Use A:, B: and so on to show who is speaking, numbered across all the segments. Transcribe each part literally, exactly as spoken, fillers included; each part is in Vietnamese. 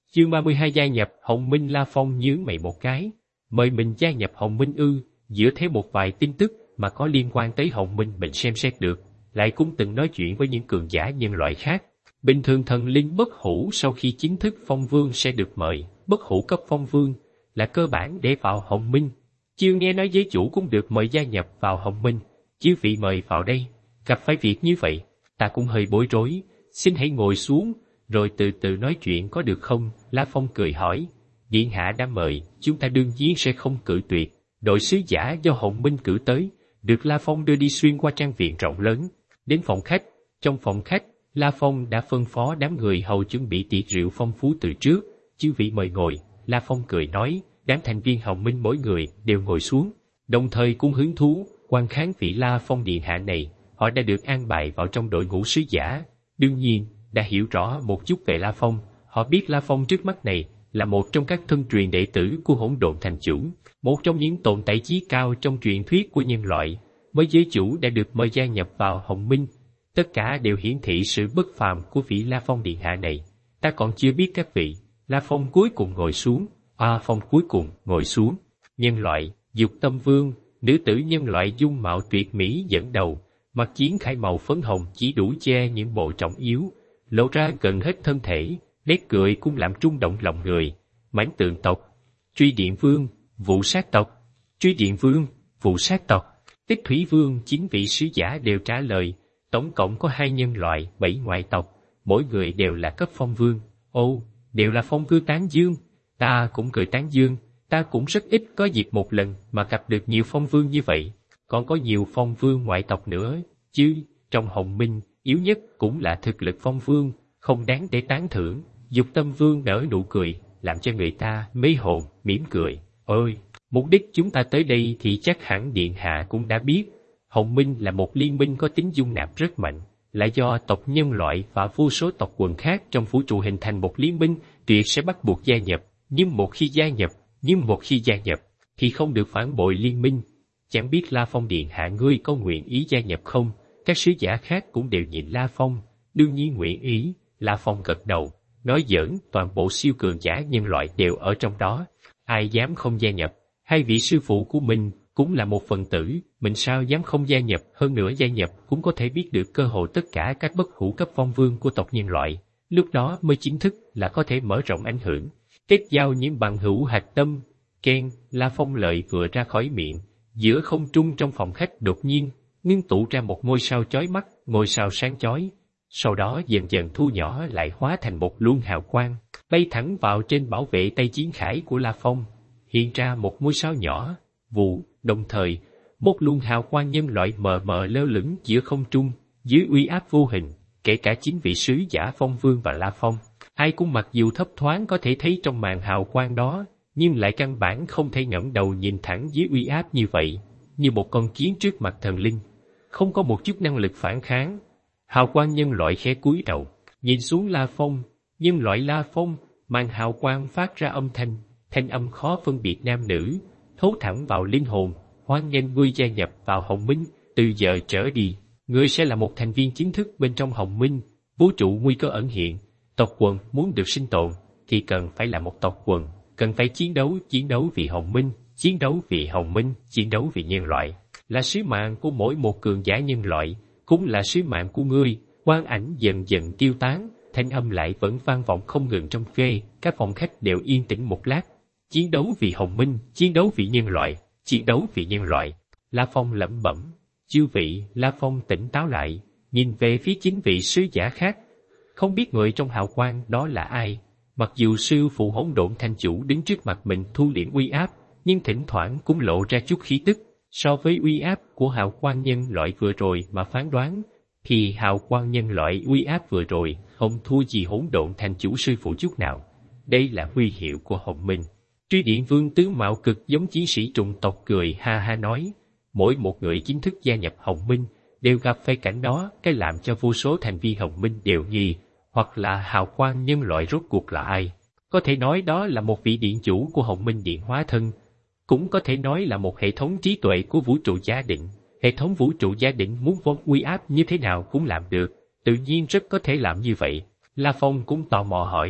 A: Chương ba mươi hai gia nhập Hồng Minh. La Phong nhướng mày một cái. Mời mình gia nhập Hồng Minh ư? Dựa theo một vài tin tức mà có liên quan tới Hồng Minh mình xem xét được, lại cũng từng nói chuyện với những cường giả nhân loại khác. Bình thường thần linh bất hủ sau khi chính thức phong vương sẽ được mời. Bất hủ cấp phong vương là cơ bản để vào Hồng Minh. Chưa nghe nói giới chủ cũng được mời gia nhập vào Hồng Minh. Chư vị mời vào đây. Gặp phải việc như vậy, ta cũng hơi bối rối. Xin hãy ngồi xuống, rồi từ từ nói chuyện có được không? La Phong cười hỏi. Điện hạ đã mời, chúng ta đương nhiên sẽ không cự tuyệt. Đội sứ giả do Hồng Minh cử tới, được La Phong đưa đi xuyên qua trang viện rộng lớn, đến phòng khách. Trong phòng khách, La Phong đã phân phó đám người hầu chuẩn bị tiệc rượu phong phú từ trước. Chư vị mời ngồi. La Phong cười nói. Đám thành viên Hồng Minh mỗi người đều ngồi xuống, đồng thời cũng hứng thú quan khán vị La Phong điện hạ này. Họ đã được an bài vào trong đội ngũ sứ giả, đương nhiên đã hiểu rõ một chút về La Phong. Họ biết La Phong trước mắt này là một trong các thân truyền đệ tử của Hỗn Độn Thành Chủ, một trong những tồn tại chí cao trong truyền thuyết của nhân loại. Mới giới chủ đã được mời gia nhập vào Hồng Minh, tất cả đều hiển thị sự bất phàm của vị La Phong điện hạ này. Ta còn chưa biết các vị. La Phong cuối cùng ngồi xuống. A Phong cuối cùng ngồi xuống. Nhân loại, Dục Tâm Vương, nữ tử nhân loại dung mạo tuyệt mỹ dẫn đầu, mặc chiến khải màu phấn hồng chỉ đủ che những bộ trọng yếu, lộ ra gần hết thân thể, nét cười cũng làm rung động lòng người. Mãnh Tượng tộc, Truy Điện Vương, Vụ Sát tộc, Truy Điện Vương, Vụ Sát tộc, Tích Thủy Vương. Chín vị sứ giả đều trả lời. Tổng cộng có hai nhân loại, bảy ngoại tộc, mỗi người đều là cấp phong vương. Ô, đều là phong vương tán dương. Ta cũng cười tán dương. Ta cũng rất ít có dịp một lần mà gặp được nhiều phong vương như vậy. Còn có nhiều phong vương ngoại tộc nữa, chứ trong Hồng Minh yếu nhất cũng là thực lực phong vương, không đáng để tán thưởng. Dục Tâm Vương nở nụ cười, làm cho người ta mê hồn, mỉm cười. Ôi, mục đích chúng ta tới đây thì chắc hẳn điện hạ cũng đã biết. Hồng Minh là một liên minh có tính dung nạp rất mạnh, là do tộc nhân loại và vô số tộc quần khác trong vũ trụ hình thành một liên minh, tuyệt sẽ bắt buộc gia nhập. Nhưng một khi gia nhập, nhưng một khi gia nhập, thì không được phản bội liên minh. Chẳng biết La Phong điện hạ ngươi có nguyện ý gia nhập không? Các sứ giả khác cũng đều nhìn La Phong, đương nhiên nguyện ý. La Phong gật đầu, nói giỡn, toàn bộ siêu cường giả nhân loại đều ở trong đó, ai dám không gia nhập? Hai vị sư phụ của mình cũng là một phần tử, mình sao dám không gia nhập? Hơn nữa gia nhập cũng có thể biết được cơ hội tất cả các bất hủ cấp phong vương của tộc nhân loại, lúc đó mới chính thức là có thể mở rộng ảnh hưởng, kết giao những bằng hữu hạch tâm. Ken, La Phong lợi vừa ra khỏi miệng, giữa không trung trong phòng khách đột nhiên ngưng tụ ra một ngôi sao chói mắt, ngôi sao sáng chói, sau đó dần dần thu nhỏ lại hóa thành một luồng hào quang, bay thẳng vào trên bảo vệ tay chiến khải của La Phong, hiện ra một ngôi sao nhỏ, vụ, đồng thời, một luồng hào quang nhân loại mờ mờ lơ lửng giữa không trung, dưới uy áp vô hình, kể cả chín vị sứ giả Phong Vương và La Phong, ai cũng mặc dù thấp thoáng có thể thấy trong màn hào quang đó, nhưng lại căn bản không thể ngẩng đầu nhìn thẳng dưới uy áp như vậy, như một con kiến trước mặt thần linh, không có một chút năng lực phản kháng. Hào quang nhân loại khẽ cúi đầu, nhìn xuống La Phong, nhân loại La Phong, màn hào quang phát ra âm thanh, thanh âm khó phân biệt nam nữ, thấu thẳng vào linh hồn. Hoan nghênh ngươi gia nhập vào Hồng Minh, từ giờ trở đi, ngươi sẽ là một thành viên chính thức bên trong Hồng Minh. Vũ trụ nguy cơ ẩn hiện, tộc quần muốn được sinh tồn thì cần phải là một tộc quần, cần phải chiến đấu, chiến đấu vì Hồng Minh, chiến đấu vì Hồng Minh, chiến đấu vì nhân loại, là sứ mạng của mỗi một cường giả nhân loại, cũng là sứ mạng của ngươi. Quang ảnh dần dần tiêu tán, thanh âm lại vẫn vang vọng không ngừng trong phê, các phòng khách đều yên tĩnh một lát. Chiến đấu vì Hồng Minh, chiến đấu vì nhân loại, chiến đấu vì nhân loại. La Phong lẩm bẩm. Chư vị. La Phong tỉnh táo lại, nhìn về phía chín vị sứ giả khác, không biết người trong hào quang đó là ai. Mặc dù sư phụ Hỗn Độn Thành Chủ đứng trước mặt mình thu liễm uy áp, nhưng thỉnh thoảng cũng lộ ra chút khí tức. So với uy áp của hào quang nhân loại vừa rồi mà phán đoán, thì hào quang nhân loại uy áp vừa rồi không thua gì Hỗn Độn Thành Chủ sư phụ chút nào. Đây là huy hiệu của Hồng Minh. Truy Điện Vương tướng mạo cực giống chiến sĩ trùng tộc cười ha ha nói, mỗi một người chính thức gia nhập Hồng Minh đều gặp phải cảnh đó, cái làm cho vô số thành viên Hồng Minh đều nghi, hoặc là hào quang nhân loại rốt cuộc là ai. Có thể nói đó là một vị điện chủ của Hồng Minh điện hóa thân, cũng có thể nói là một hệ thống trí tuệ của vũ trụ gia định. Hệ thống vũ trụ gia định muốn vốn uy áp như thế nào cũng làm được, tự nhiên rất có thể làm như vậy. La Phong cũng tò mò hỏi,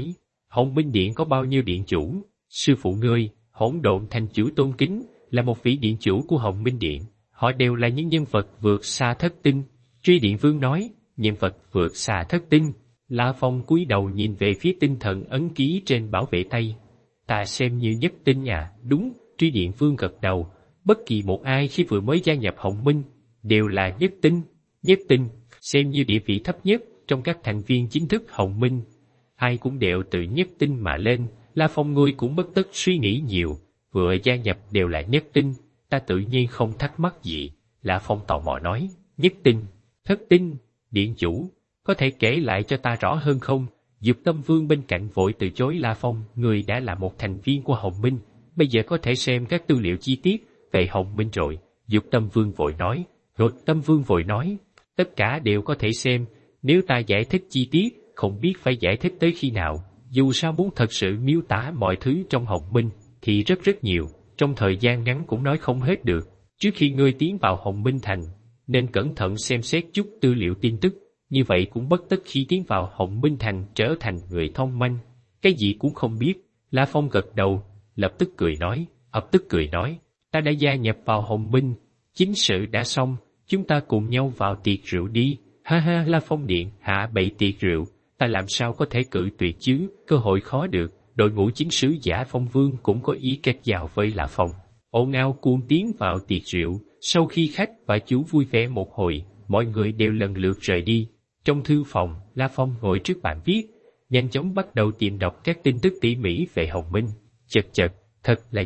A: Hồng Minh Điện có bao nhiêu điện chủ? Sư phụ ngươi, Hỗn Độn Thành chủ tôn kính, là một vị điện chủ của Hồng Minh Điện. Họ đều là những nhân vật vượt xa thất tinh. Truy Điện Vương nói, nhân vật vượt xa thất tinh. La Phong cúi đầu nhìn về phía tinh thần ấn ký trên bảo vệ tay. Ta xem như nhất tinh à? Đúng, Truy Điện Vương gật đầu. Bất kỳ một ai khi vừa mới gia nhập Hồng Minh, đều là nhất tinh. Nhất tinh, xem như địa vị thấp nhất trong các thành viên chính thức Hồng Minh. Ai cũng đều từ nhất tinh mà lên, La Phong ngươi cũng bất tất suy nghĩ nhiều, vừa gia nhập đều là nhất tinh, ta tự nhiên không thắc mắc gì. La Phong tò mò nói, nhất tinh, thất tinh, điện chủ, có thể kể lại cho ta rõ hơn không? Dục Tâm Vương bên cạnh vội từ chối La Phong, người đã là một thành viên của Hồng Minh, bây giờ có thể xem các tư liệu chi tiết về Hồng Minh rồi. Dục Tâm Vương vội nói, Dục Tâm Vương vội nói, tất cả đều có thể xem, nếu ta giải thích chi tiết, không biết phải giải thích tới khi nào. Dù sao muốn thật sự miêu tả mọi thứ trong Hồng Minh, thì rất rất nhiều, trong thời gian ngắn cũng nói không hết được. Trước khi ngươi tiến vào Hồng Minh Thành, nên cẩn thận xem xét chút tư liệu tin tức, như vậy cũng bất tất khi tiến vào Hồng Minh Thành trở thành người thông minh, cái gì cũng không biết. La Phong gật đầu, lập tức cười nói, ập tức cười nói, ta đã gia nhập vào Hồng Minh, chính sự đã xong, chúng ta cùng nhau vào tiệc rượu đi. Ha ha, La Phong Điện hạ bày tiệc rượu, ta làm sao có thể cự tuyệt chứ, cơ hội khó được. Đội ngũ chiến sứ Giả Phong Vương cũng có ý kết giao với La Phong, ồn ào cuồng tiến vào tiệc rượu. Sau khi khách và chú vui vẻ một hồi, mọi người đều lần lượt rời đi. Trong thư phòng, La Phong ngồi trước bàn viết, nhanh chóng bắt đầu tìm đọc các tin tức tỉ mỉ về Hồng Minh. Chật chật, thật là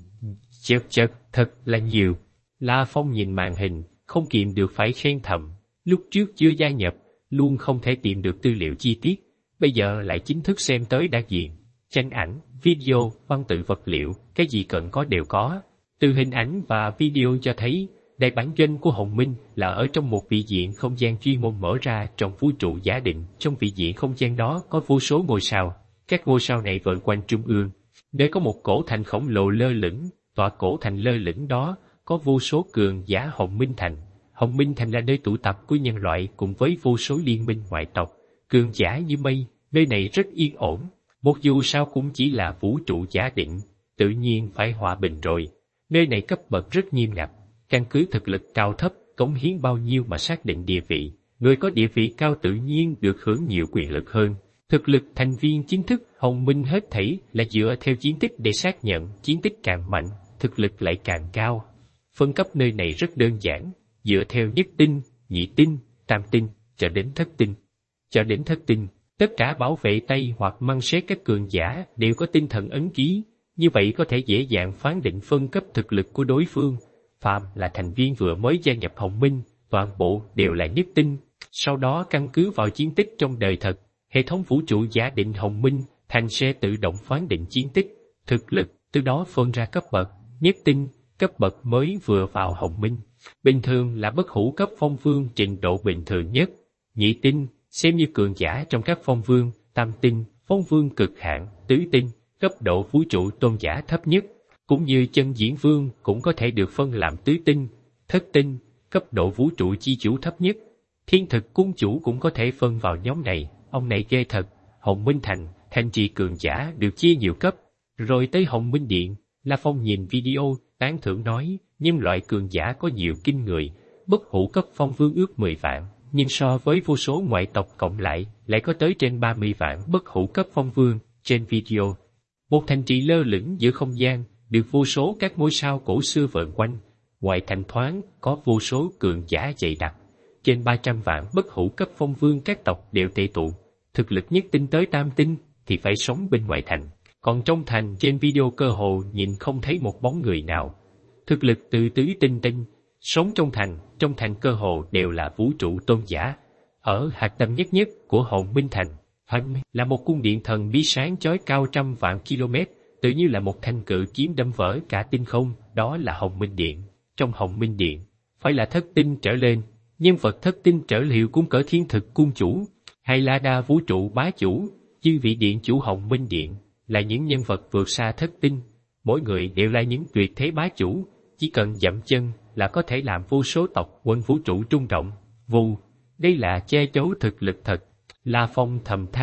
A: chật chật, thật là nhiều. La Phong nhìn màn hình, không kiềm được phải khen thầm. Lúc trước chưa gia nhập, luôn không thể tìm được tư liệu chi tiết, bây giờ lại chính thức xem tới đa diện. Tranh ảnh, video, văn tự vật liệu, cái gì cần có đều có. Từ hình ảnh và video cho thấy, đại bản doanh của Hồng Minh là ở trong một vị diện không gian chuyên môn mở ra trong vũ trụ giả định. Trong vị diện không gian đó có vô số ngôi sao, các ngôi sao này vờn quanh trung ương. Nơi có một cổ thành khổng lồ lơ lửng, tọa cổ thành lơ lửng đó có vô số cường giả Hồng Minh Thành. Hồng Minh Thành là nơi tụ tập của nhân loại cùng với vô số liên minh ngoại tộc, cường giả như mây, nơi này rất yên ổn. Một dù sao cũng chỉ là vũ trụ giả định, tự nhiên phải hòa bình rồi. Nơi này cấp bậc rất nghiêm ngặt, căn cứ thực lực cao thấp, cống hiến bao nhiêu mà xác định địa vị. Người có địa vị cao tự nhiên được hưởng nhiều quyền lực hơn. Thực lực thành viên chính thức Hồng Minh hết thảy là dựa theo chiến tích để xác nhận, chiến tích càng mạnh, thực lực lại càng cao. Phân cấp nơi này rất đơn giản, dựa theo nhất tinh, nhị tinh, tam tinh, cho đến thất tinh. Cho đến thất tinh, tất cả bảo vệ tay hoặc mang xét các cường giả đều có tinh thần ấn ký, như vậy có thể dễ dàng phán định phân cấp thực lực của đối phương. Phạm là thành viên vừa mới gia nhập Hồng Minh, toàn bộ đều là nhất tinh. Sau đó căn cứ vào chiến tích trong đời thật, hệ thống vũ trụ giả định Hồng Minh Thành sẽ tự động phán định chiến tích, thực lực, từ đó phân ra cấp bậc. Nhất tinh, cấp bậc mới vừa vào Hồng Minh, bình thường là bất hủ cấp phong vương trình độ bình thường nhất. Nhị tinh, xem như cường giả trong các phong vương. Tam tinh, phong vương cực hạn. Tứ tinh, cấp độ vũ trụ tôn giả thấp nhất, cũng như chân diễn vương cũng có thể được phân làm tứ tinh. Thất tinh, cấp độ vũ trụ chi chủ thấp nhất. Thiên thực cung chủ cũng có thể phân vào nhóm này. Ông này ghê thật. Hồng Minh Thành, thành trì cường giả được chia nhiều cấp. Rồi tới Hồng Minh Điện, La Phong nhìn video, tán thưởng nói, nhân loại cường giả có nhiều kinh người, bất hủ cấp phong vương ước mười vạn, nhưng so với vô số ngoại tộc cộng lại, lại có tới trên ba mươi vạn bất hủ cấp phong vương. Trên video, một thành trì lơ lửng giữa không gian, được vô số các ngôi sao cổ xưa vờn quanh, ngoài thành thoáng có vô số cường giả dày đặc, trên ba trăm vạn bất hủ cấp phong vương các tộc đều tề tụ, thực lực nhất tinh tới tam tinh thì phải sống bên ngoài thành, còn trong thành trên video cơ hồ nhìn không thấy một bóng người nào. Thực lực từ tứ tinh tinh, sống trong thành, trong thành cơ hồ đều là vũ trụ tôn giả. Ở hạt tâm nhất nhất của Hồng Minh Thành, Hạnh là một cung điện thần bí sáng chói cao trăm vạn km, tự như là một thanh cự kiếm đâm vỡ cả tinh không, đó là Hồng Minh Điện. Trong Hồng Minh Điện, phải là thất tinh trở lên, nhân vật thất tinh trở liệu cũng cỡ thiên thực cung chủ, hay là đa vũ trụ bá chủ, chư vị điện chủ Hồng Minh Điện, là những nhân vật vượt xa thất tinh. Mỗi người đều là những tuyệt thế bá chủ, chỉ cần dậm chân là có thể làm vô số tộc quân vũ trụ rung động. Vù, đây là che giấu thực lực thật. La Phong thầm than,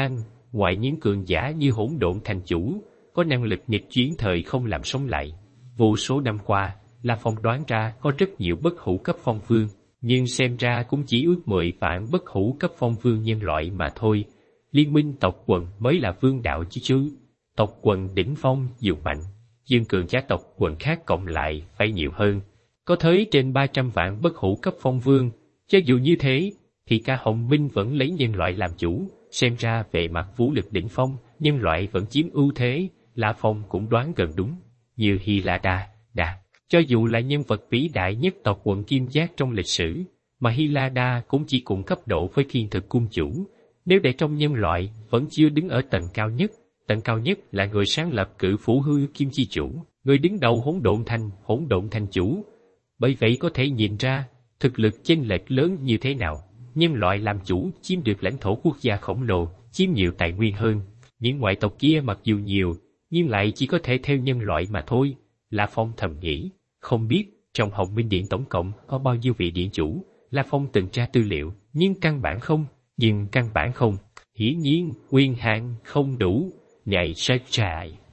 A: ngoài những cường giả như Hỗn Độn Thành Chủ, có năng lực nghịch chuyển thời không làm sống lại. Vô số năm qua, La Phong đoán ra có rất nhiều bất hủ cấp phong vương, nhưng xem ra cũng chỉ ước mười vạn bất hủ cấp phong vương nhân loại mà thôi. Liên minh tộc quần mới là vương đạo chứ chứ. Tộc quần đỉnh phong dù mạnh, nhưng cường giả tộc quần khác cộng lại phải nhiều hơn. Có tới trên ba trăm vạn bất hủ cấp phong vương, cho dù như thế, thì cả Hồng Minh vẫn lấy nhân loại làm chủ. Xem ra về mặt vũ lực đỉnh phong, nhân loại vẫn chiếm ưu thế. La Phong cũng đoán gần đúng, như Hylada, Đà. Cho dù là nhân vật vĩ đại nhất tộc quần Kim Giác trong lịch sử, mà Hylada cũng chỉ cùng cấp độ với Thiên Thực Cung Chủ. Nếu để trong nhân loại, vẫn chưa đứng ở tầng cao nhất. Tầng cao nhất là người sáng lập Cự Phủ Hư Kim Chi Chủ, người đứng đầu Hỗn Độn Thành, Hỗn Độn Thành Chủ. Bởi vậy có thể nhìn ra, thực lực chênh lệch lớn như thế nào. Nhân loại làm chủ chiếm được lãnh thổ quốc gia khổng lồ, chiếm nhiều tài nguyên hơn. Những ngoại tộc kia mặc dù nhiều, nhưng lại chỉ có thể theo nhân loại mà thôi. La Phong thầm nghĩ, không biết trong Hồng Minh Điện tổng cộng có bao nhiêu vị điện chủ. La Phong từng tra tư liệu, nhưng căn bản không, nhưng căn bản không. Hiển nhiên, quyền hạn không đủ. Này sai trai.